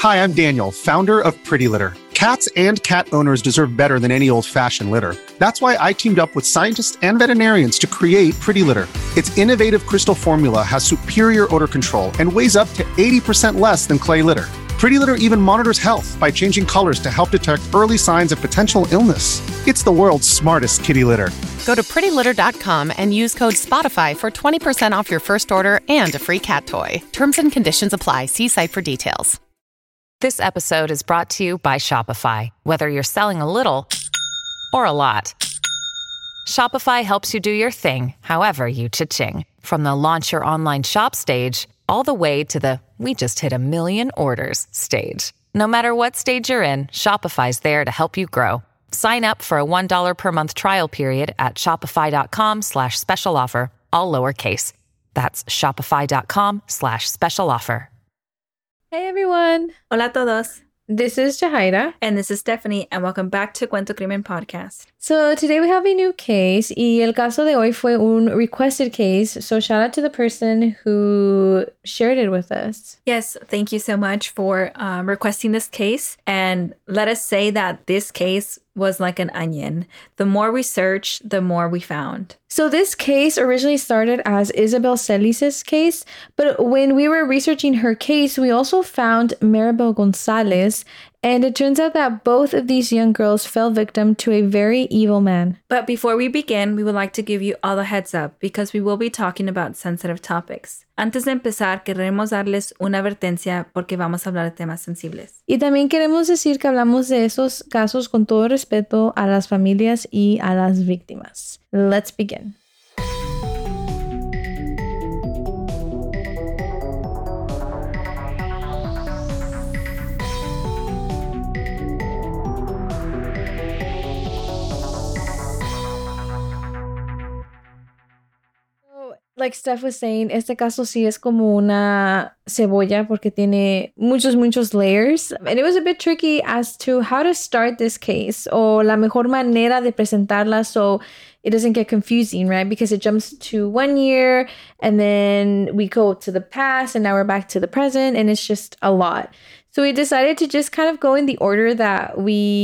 Hi, I'm Daniel, founder of Pretty Litter. Cats and cat owners deserve better than any old-fashioned litter. That's why I teamed up with scientists and veterinarians to create Pretty Litter. Its innovative crystal formula has superior odor control and weighs up to 80% less than clay litter. Pretty Litter even monitors health by changing colors to help detect early signs of potential illness. It's the world's smartest kitty litter. Go to prettylitter.com and use code SPOTIFY for 20% off your first order and a free cat toy. Terms and conditions apply. See site for details. This episode is brought to you by Shopify. Whether you're selling a little or a lot, Shopify helps you do your thing, however you cha-ching. From the launch your online shop stage, all the way to the we just hit 1 million orders stage. No matter what stage you're in, Shopify's there to help you grow. Sign up for a $1 per month trial period at shopify.com/special offer, all lowercase. That's shopify.com/special offer. Hey everyone. Hola a todos. This is Jahaira. And this is Stephanie, and welcome back to Cuento Crimen Podcast. So today we have a new case, y el caso de hoy fue un requested case, so shout out to the person who shared it with us. Yes, thank you so much for requesting this case, and let us say that this case was like an onion. The more we searched, the more we found. So this case originally started as Isabel Celis' case, but when we were researching her case, we also found Maribel Gonzalez, and it turns out that both of these young girls fell victim to a very evil man. But before we begin, we would like to give you all a heads up because we will be talking about sensitive topics. Antes de empezar, queremos darles una advertencia porque vamos a hablar de temas sensibles. Y también queremos decir que hablamos de esos casos con todo respeto a las familias y a las víctimas. Let's begin. Like Steph was saying, este caso sí es como una cebolla porque tiene muchos layers. And it was a bit tricky as to how to start this case o la mejor manera de presentarla so it doesn't get confusing, right? Because it jumps to 1 year and then we go to the past and now we're back to the present and it's just a lot. So we decided to just kind of go in the order that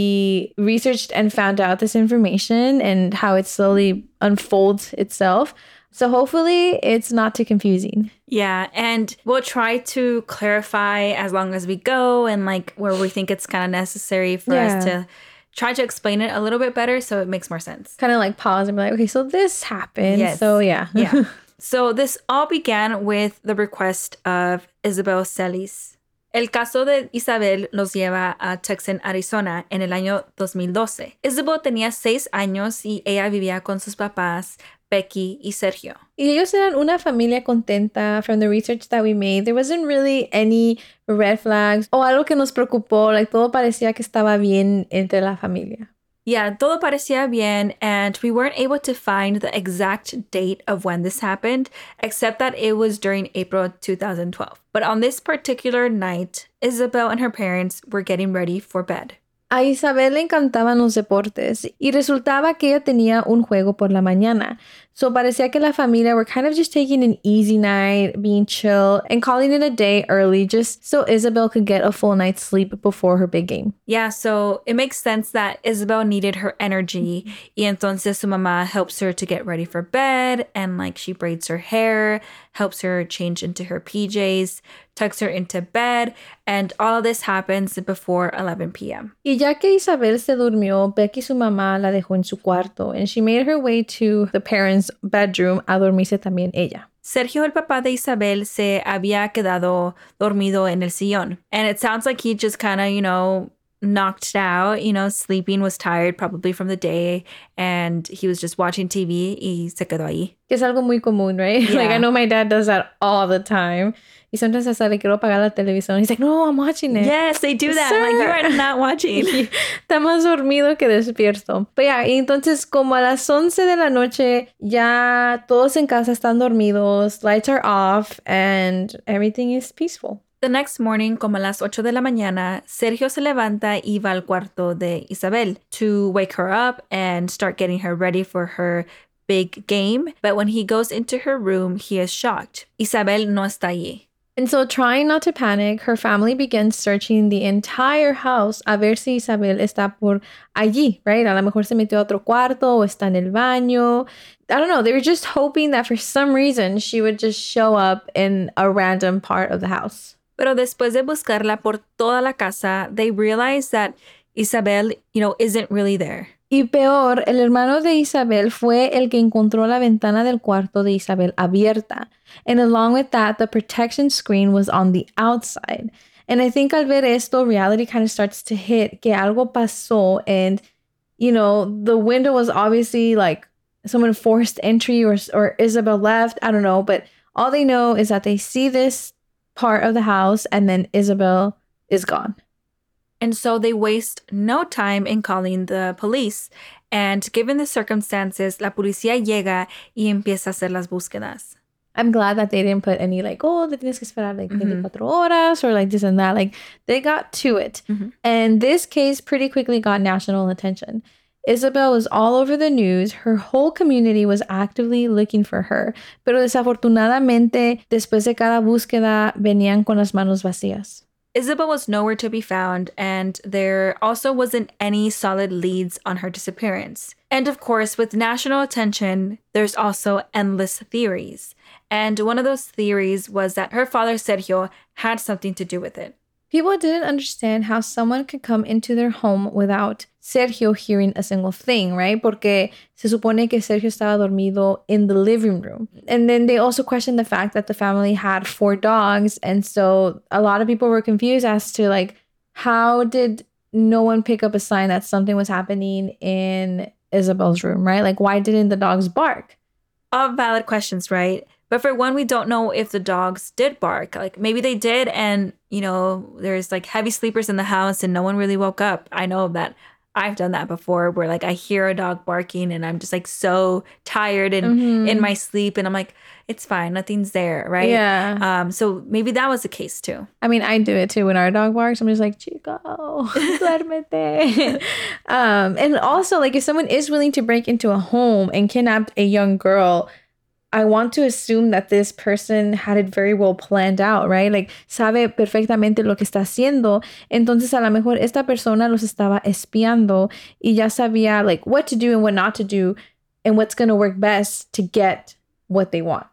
we researched and found out this information and how it slowly unfolds itself. So hopefully it's not too confusing. Yeah, and we'll try to clarify as long as we go and like where we think it's kind of necessary for us to try to explain it a little bit better so it makes more sense. Kind of like pause and be like, okay, so this happened. Yes. So yeah. Yeah. So this all began with the request of Isabel Celis. El caso de Isabel nos lleva a Tucson, Arizona, en el año 2012. Isabel tenía 6 años y ella vivía con sus papás, Becky y Sergio. Y ellos eran una familia contenta. From the research that we made, there wasn't really any red flags o algo que nos preocupó. Like, todo parecía que estaba bien entre la familia. Yeah, todo parecía bien, and we weren't able to find the exact date of when this happened, except that it was during April 2012. But on this particular night, Isabel and her parents were getting ready for bed. A Isabel le encantaban los deportes y resultaba que ella tenía un juego por la mañana. So parecía que la familia were kind of just taking an easy night, being chill, and calling it a day early just so Isabel could get a full night's sleep before her big game. Yeah, so it makes sense that Isabel needed her energy. Y entonces su mamá helps her to get ready for bed and like she braids her hair, helps her change into her PJs, tucks her into bed, and all of this happens before 11 p.m. Y ya que Isabel se durmió, Becky, su mamá, la dejó en su cuarto, and she made her way to the parents' bedroom a dormirse también ella. Sergio, el papá de Isabel, se había quedado dormido en el sillón. And it sounds like he just kind of, knocked out, sleeping, was tired probably from the day, and he was just watching TV y se quedó ahí. Que es algo muy común, right? Yeah. Like, I know my dad does that all the time. Y sometimes hasta le quiero apagar la televisión. He's like, no, I'm watching it. Yes, they do that. Like, you are not watching. Está más dormido que despierto. Pero ya, y entonces como a las 11 de la noche, ya todos en casa están dormidos, lights are off, and everything is peaceful. The next morning, como a las 8 de la mañana, Sergio se levanta y va al cuarto de Isabel to wake her up and start getting her ready for her big game. But when he goes into her room, he is shocked. Isabel no está allí. And so, trying not to panic, her family begins searching the entire house a ver si Isabel está por allí, right? A lo mejor se metió a otro cuarto o está en el baño. I don't know. They were just hoping that for some reason she would just show up in a random part of the house. Pero después de buscarla por toda la casa, they realized that Isabel, isn't really there. Y peor, el hermano de Isabel fue el que encontró la ventana del cuarto de Isabel abierta. And along with that, the protection screen was on the outside. And I think al ver esto, reality kind of starts to hit que algo pasó. And, the window was obviously like someone forced entry or Isabel left. I don't know. But all they know is that they see this part of the house and then Isabel is gone. And so they waste no time in calling the police. And given the circumstances, la policía llega y empieza a hacer las búsquedas. I'm glad that they didn't put any te tienes que esperar 24 horas or this and that. They got to it. And this case pretty quickly got national attention. Isabel was all over the news. Her whole community was actively looking for her. Pero desafortunadamente, después de cada búsqueda, venían con las manos vacías. Isabel was nowhere to be found, and there also wasn't any solid leads on her disappearance. And of course, with national attention, there's also endless theories. And one of those theories was that her father, Sergio, had something to do with it. People didn't understand how someone could come into their home without Sergio hearing a single thing, right? Porque se supone que Sergio estaba dormido in the living room. And then they also questioned the fact that the family had 4 dogs. And so a lot of people were confused as to how did no one pick up a sign that something was happening in Isabel's room, right? Why didn't the dogs bark? All valid questions, right? But for one, we don't know if the dogs did bark. Maybe they did, and, there's heavy sleepers in the house and no one really woke up. I know that I've done that before where I hear a dog barking and I'm just so tired and in my sleep and I'm it's fine, nothing's there, right? Yeah. So maybe that was the case too. I mean, I do it too when our dog barks. I'm just Chico, duérmete. And also, if someone is willing to break into a home and kidnap a young girl, I want to assume that this person had it very well planned out, right? Sabe perfectamente lo que está haciendo. Entonces, a lo mejor esta persona los estaba espiando y ya sabía, what to do and what not to do and what's going to work best to get what they want.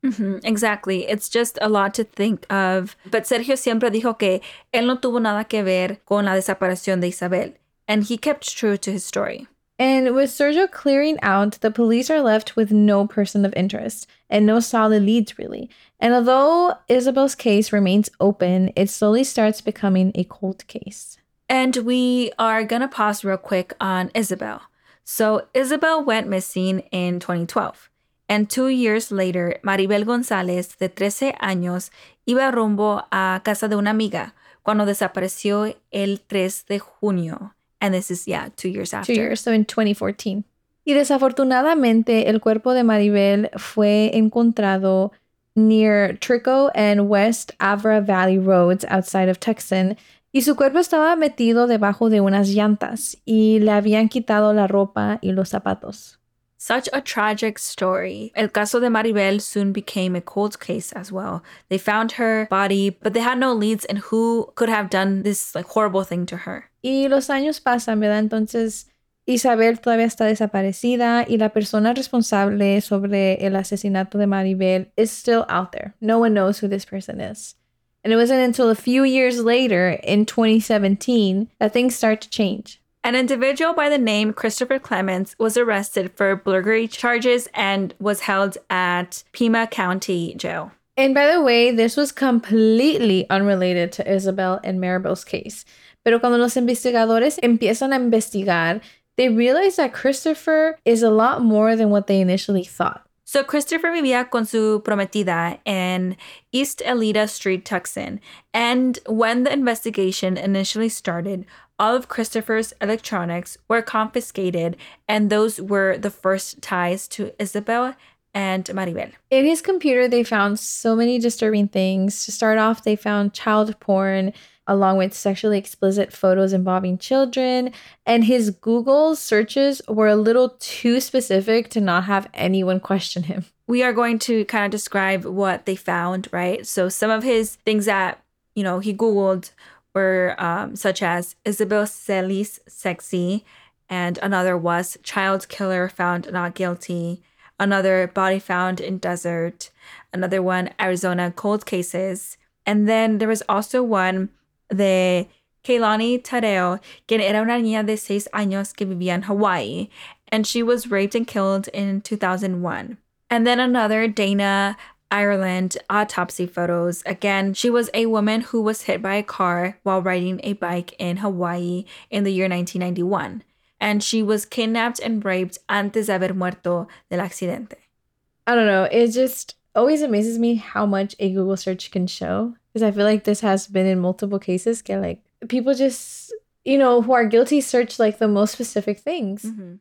Exactly. It's just a lot to think of. But Sergio siempre dijo que él no tuvo nada que ver con la desaparición de Isabel. And he kept true to his story. And with Sergio clearing out, the police are left with no person of interest and no solid leads, really. And although Isabel's case remains open, it slowly starts becoming a cold case. And we are going to pause real quick on Isabel. So Isabel went missing in 2012. And 2 years later, Maribel González, de 13 años, iba rumbo a casa de una amiga cuando desapareció el 3 de junio. And this is, 2 years after. 2 years, so in 2014. Y desafortunadamente, el cuerpo de Maribel fue encontrado near Trico and West Avra Valley Roads outside of Tucson. Y su cuerpo estaba metido debajo de unas llantas y le habían quitado la ropa y los zapatos. Such a tragic story. El caso de Maribel soon became a cold case as well. They found her body, but they had no leads in who could have done this horrible thing to her. Y los años pasan, ¿verdad? Entonces, Isabel todavía está desaparecida y la persona responsable sobre el asesinato de Maribel is still out there. No one knows who this person is. And it wasn't until a few years later, in 2017, that things start to change. An individual by the name Christopher Clements was arrested for burglary charges and was held at Pima County Jail. And by the way, this was completely unrelated to Isabel and Maribel's case. Pero cuando los investigadores empiezan a investigar, they realize that Christopher is a lot more than what they initially thought. So Christopher vivía con su prometida in East Elida Street, Tucson. And when the investigation initially started, all of Christopher's electronics were confiscated, and those were the first ties to Isabel and Maribel. In his computer, they found so many disturbing things. To start off, they found child porn, along with sexually explicit photos involving children. And his Google searches were a little too specific to not have anyone question him. We are going to kind of describe what they found, right? So some of his things that, he Googled were such as Isabel Celis sexy, and another was child killer found not guilty, another body found in desert, another one Arizona cold cases, and then there was also one de Kehlani Tadeo, quien era una niña de 6 años que vivía en Hawaii, and she was raped and killed in 2001. And then another Dana Ireland autopsy photos. Again, she was a woman who was hit by a car while riding a bike in Hawaii in the year 1991. And she was kidnapped and raped antes de haber muerto del accidente. I don't know. It just always amazes me how much a Google search can show. Because I feel like this has been in multiple cases. Like people just, who are guilty search like the most specific things. Mm-hmm.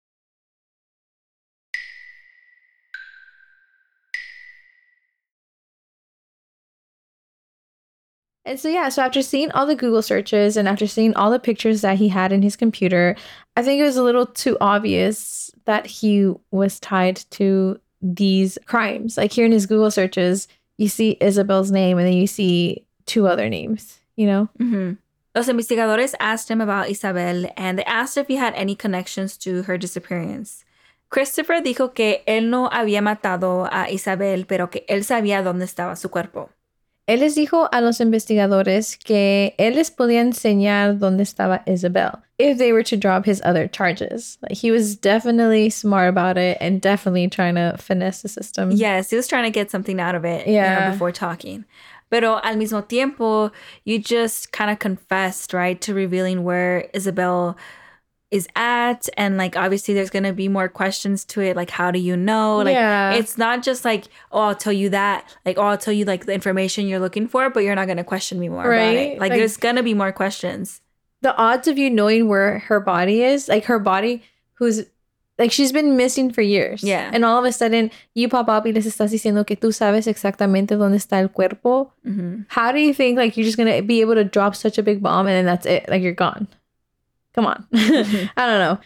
And so after seeing all the Google searches and after seeing all the pictures that he had in his computer, I think it was a little too obvious that he was tied to these crimes. Like here in his Google searches, you see Isabel's name and then you see 2 other names, Mm-hmm. Los investigadores asked him about Isabel and they asked if he had any connections to her disappearance. Christopher dijo que él no había matado a Isabel, pero que él sabía dónde estaba su cuerpo. Él les dijo a los investigadores que él les podía enseñar dónde estaba Isabel if they were to drop his other charges. Like, he was definitely smart about it and definitely trying to finesse the system. Yes, he was trying to get something out of it before talking. Pero al mismo tiempo, you just kind of confessed, right, to revealing where Isabel is at, and like obviously there's gonna be more questions to it, like how do you know, like it's not just like, oh, I'll tell you that, like, oh, I'll tell you like the information you're looking for, but you're not gonna question me more about it. Like there's gonna be more questions. The odds of you knowing where her body is, like her body, who's like, she's been missing for years, and all of a sudden you pop up y les estás diciendo que tú sabes exactamente dónde está el cuerpo. Mm-hmm. How do you think like you're just gonna be able to drop such a big bomb and then that's it, like you're gone? Come on. I don't know.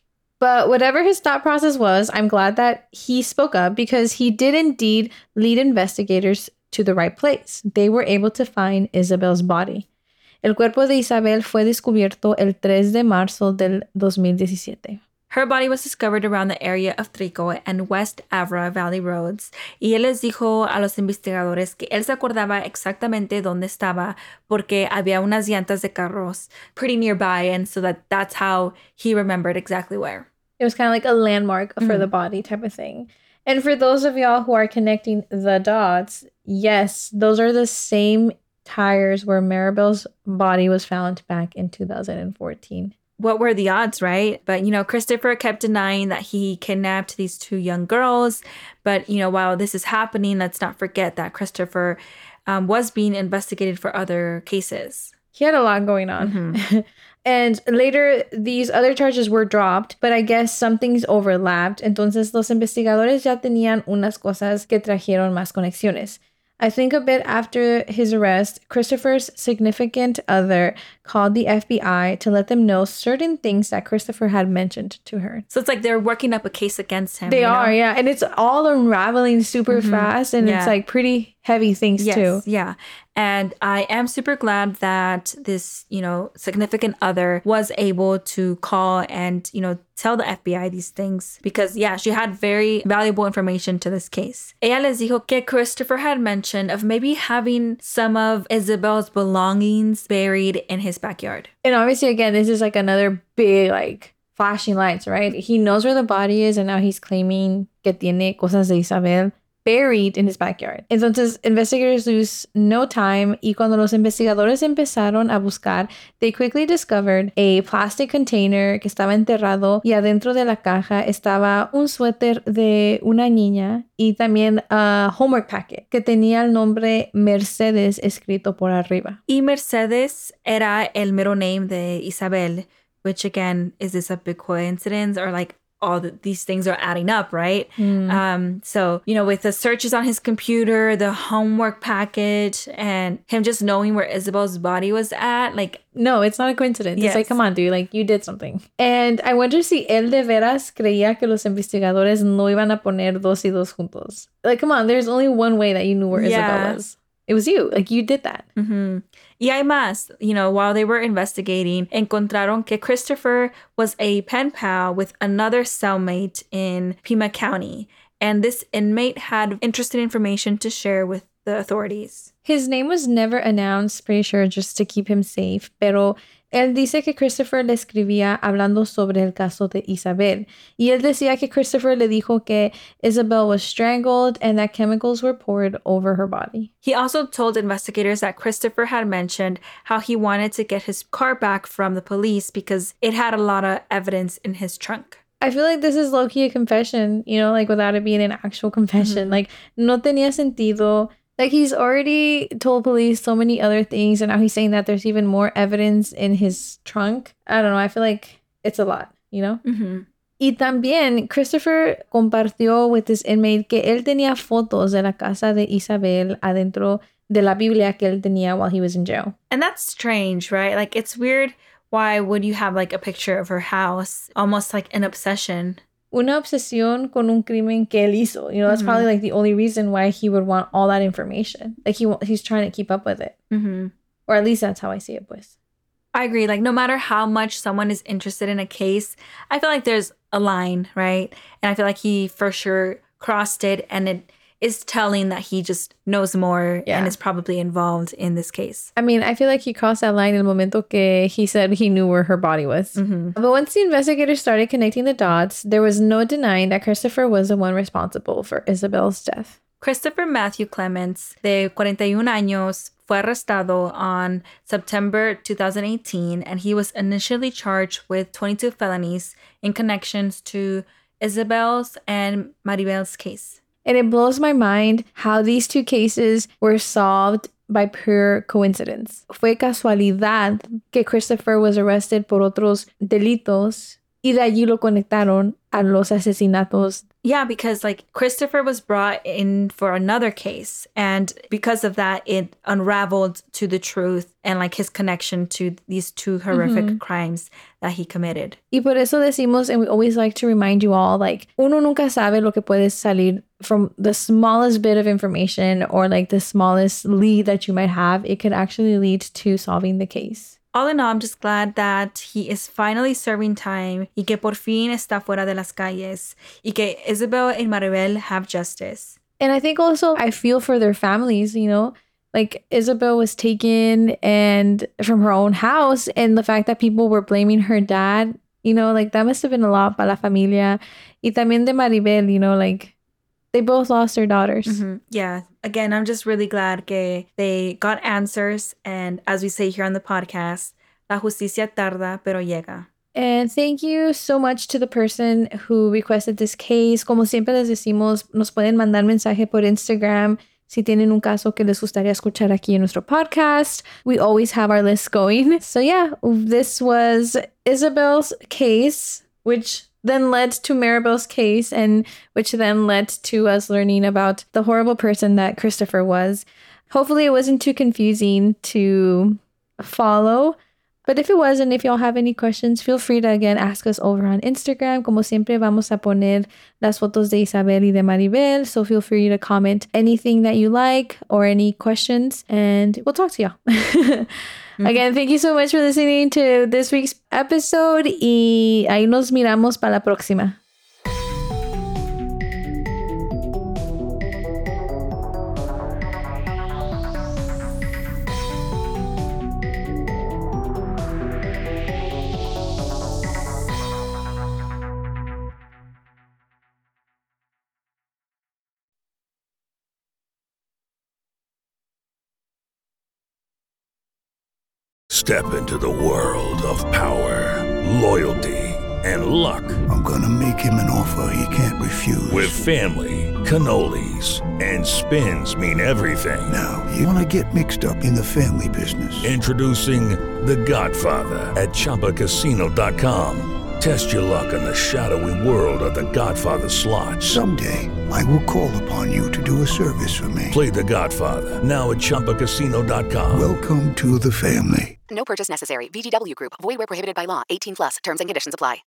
But whatever his thought process was, I'm glad that he spoke up because he did indeed lead investigators to the right place. They were able to find Isabel's body. El cuerpo de Isabel fue descubierto el 3 de marzo del 2017. Her body was discovered around the area of Trico and West Avra Valley Roads, y él les dijo a los investigadores que él se acordaba exactamente dónde estaba porque había unas llantas de carros pretty nearby, and so that's how he remembered exactly where. It was kind of like a landmark for the body type of thing. And for those of y'all who are connecting the dots, yes, those are the same tires where Maribel's body was found back in 2014. What were the odds, right? But, Christopher kept denying that he kidnapped these 2 young girls. But, while this is happening, let's not forget that Christopher was being investigated for other cases. He had a lot going on. Mm-hmm. And later, these other charges were dropped, but I guess some things overlapped. Entonces, los investigadores ya tenían unas cosas que trajeron más conexiones. I think a bit after his arrest, Christopher's significant other called the FBI to let them know certain things that Christopher had mentioned to her. So it's like they're working up a case against him. They are, yeah. And it's all unraveling super fast. And it's like pretty heavy things too. Yeah. And I am super glad that this, significant other was able to call and, tell the FBI these things because, she had very valuable information to this case. Ella les dijo que Christopher had mentioned of maybe having some of Isabel's belongings buried in his backyard. And obviously, again, this is like another big, like, flashing lights, right? He knows where the body is and now he's claiming que tiene cosas de Isabel buried in his backyard. Entonces, investigators lose no time, y cuando los investigadores empezaron a buscar, they quickly discovered a plastic container que estaba enterrado y adentro de la caja estaba un suéter de una niña y también a homework packet que tenía el nombre Mercedes escrito por arriba. Y Mercedes era el middle name de Isabel, which again, is this a big coincidence or like these things are adding up, right? So, with the searches on his computer, the homework package, and him just knowing where Isabel's body was at, like... No, it's not a coincidence. Yes. It's like, come on, dude, like, you did something. And I wonder si él de veras creía que los investigadores no iban a poner dos y dos juntos. Like, come on, there's only one way that you knew where Isabel was. It was you. Like, you did that. Mm-hmm. Y hay más. While they were investigating, encontraron que Christopher was a pen pal with another cellmate in Pima County. And this inmate had interesting information to share with the authorities. His name was never announced, pretty sure, just to keep him safe. Pero él dice que Christopher le escribía hablando sobre el caso de Isabel. Y él decía que Christopher le dijo que Isabel was strangled and that chemicals were poured over her body. He also told investigators that Christopher had mentioned how he wanted to get his car back from the police because it had a lot of evidence in his trunk. I feel like this is low-key a confession, like without it being an actual confession. Like, no tenía sentido. Like, he's already told police so many other things, and now he's saying that there's even more evidence in his trunk. I don't know. I feel like it's a lot, Mm-hmm. Y también Christopher compartió with this inmate que él tenía fotos de la casa de Isabel adentro de la Biblia que él tenía while he was in jail. And that's strange, right? Like, it's weird. Why would you have, like, a picture of her house? Almost like an obsession. Una obsesión con un crimen que él hizo. That's probably like the only reason why he would want all that information. Like he's trying to keep up with it. Mm-hmm. Or at least that's how I see it, pues. I agree. Like, no matter how much someone is interested in a case, I feel like there's a line, right? And I feel like he for sure crossed it, and it is telling that he just knows more and is probably involved in this case. I mean, I feel like he crossed that line in el momento que he said he knew where her body was. Mm-hmm. But once the investigators started connecting the dots, there was no denying that Christopher was the one responsible for Isabel's death. Christopher Matthew Clements, de 41 años, fue arrestado on September 2018, and he was initially charged with 22 felonies in connections to Isabel's and Maribel's case. And it blows my mind how these two cases were solved by pure coincidence. Fue casualidad que Christopher was arrested por otros delitos y de allí lo conectaron a los asesinatos. Yeah, because like Christopher was brought in for another case, and because of that, it unraveled to the truth and like his connection to these two horrific crimes that he committed. Y por eso decimos, and we always like to remind you all, like, uno nunca sabe lo que puede salir from the smallest bit of information or like the smallest lead that you might have. It could actually lead to solving the case. All in all, I'm just glad that he is finally serving time y que por fin está fuera de las calles y que Isabel and Maribel have justice. And I think also I feel for their families, like Isabel was taken and from her own house, and the fact that people were blaming her dad, like that must have been a lot para la familia. Y también de Maribel, like they both lost their daughters. Mm-hmm. Yeah. Again, I'm just really glad que they got answers. And as we say here on the podcast, la justicia tarda, pero llega. And thank you so much to the person who requested this case. Como siempre les decimos, nos pueden mandar mensaje por Instagram si tienen un caso que les gustaría escuchar aquí en nuestro podcast. We always have our list going. So yeah, this was Isabel's case, which then led to Maribel's case, and which then led to us learning about the horrible person that Christopher was. Hopefully it wasn't too confusing to follow. But if it was, and if y'all have any questions, feel free to, again, ask us over on Instagram. Como siempre, vamos a poner las fotos de Isabel y de Maribel. So feel free to comment anything that you like or any questions, and we'll talk to y'all. Again, thank you so much for listening to this week's episode. Y ahí nos miramos para la próxima. Step into the world of power, loyalty, and luck. I'm gonna make him an offer he can't refuse. With family, cannolis, and spins mean everything. Now, you wanna get mixed up in the family business. Introducing The Godfather at ChumbaCasino.com. Test your luck in the shadowy world of The Godfather slot. Someday, I will call upon you to do a service for me. Play The Godfather, now at ChumbaCasino.com. Welcome to the family. No purchase necessary. VGW Group. Void where prohibited by law. 18+. Terms and conditions apply.